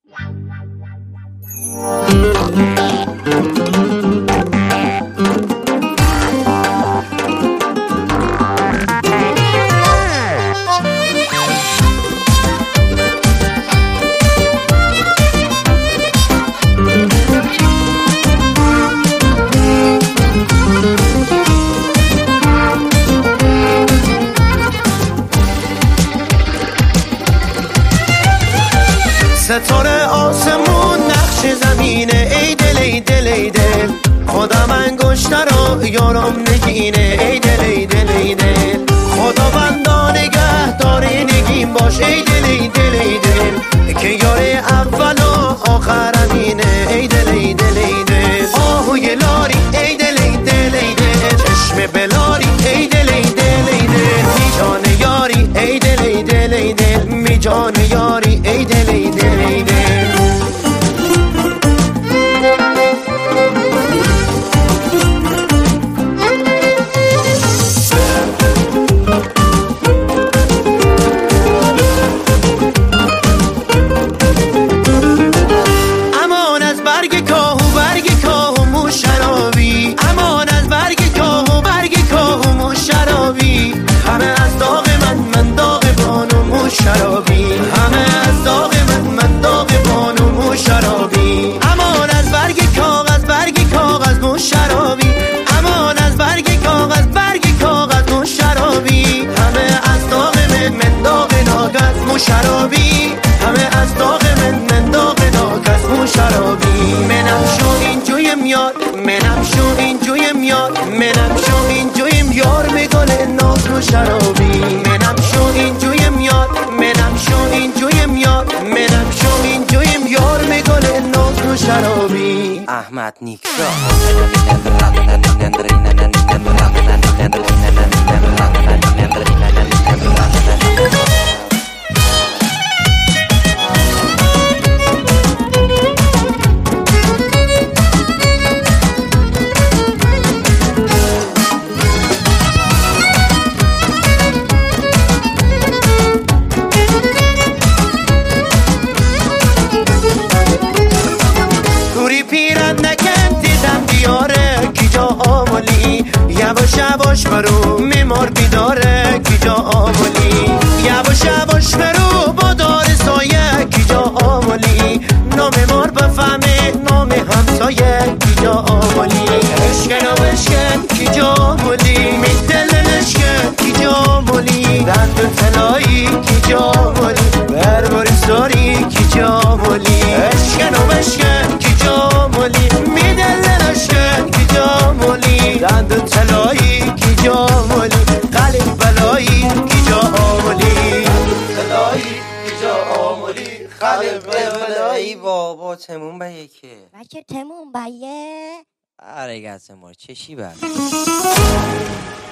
ستاره آسمون نقش زمینه، ای دل ای دل ای دل، خودم انگشتر رو یارم نگینه، ای دل ای دل ای دل، خداوندا نگه داره نگین باش، ای دل ای دل ای دل، که یار اول و آخرمینه، ای دل ای دل ای دل، آهوی لاری ای دل ای دل ای دل، چشم بلاری ای دل ای دل ای دل، می جان یاری ای دل ای دل ای دل، می جان یاری ای دل ای دل ای دل. امان از برگ کاهو برگ کاهو مو شرابی، امان از برگ کاهو برگ کاهو مو شرابی، همه از داغ من داغ بانو مو شرابی، همه از داغ من داغ بانو مو شرابی، امان از برگ کاغذ برگ کاغذ مو شرابی، امان از برگ کاغذ برگ کاغذ مو شرابی، همه از داغ من داغ ناگز مو شرابی، همه از داغ من داغ ناگز مو شرابی، منم شو این جوی میاد، منم شو این جوی میاد، منم شو این جوی میار میگل ناز مو شرابی، منم شو این جوی میاد، منم شو این جوی میاد، منم شو این جوی میار میگل ناز مو شرابی. احمد نیکسا گوری پیرت نکن دیدم دیاره کی جا آمولی، یواش یواش برو میمار بیداره کی جا آمولی، یواش یواش برو با دار سایه کی جا آمولی، نام مار بفهمه نام همسایه کی جا آمولی، اشکن و اشکن کی جا آمولی، میدل اشکن کی جا آمولی، دند و تلایی کی جا آمولی، برباری ساری کی جا آمولی، اشکن و اشکن کی جا آمولی، میدل اشکن کی جا آمولی، دند و تلایی کی جا آمولی، قلب بلایی کی جا آمولی، تلایی کی جا آمولی، قلب بلایی. بابا تمون به که بچه تمون بایه آره گسه مار چشی بر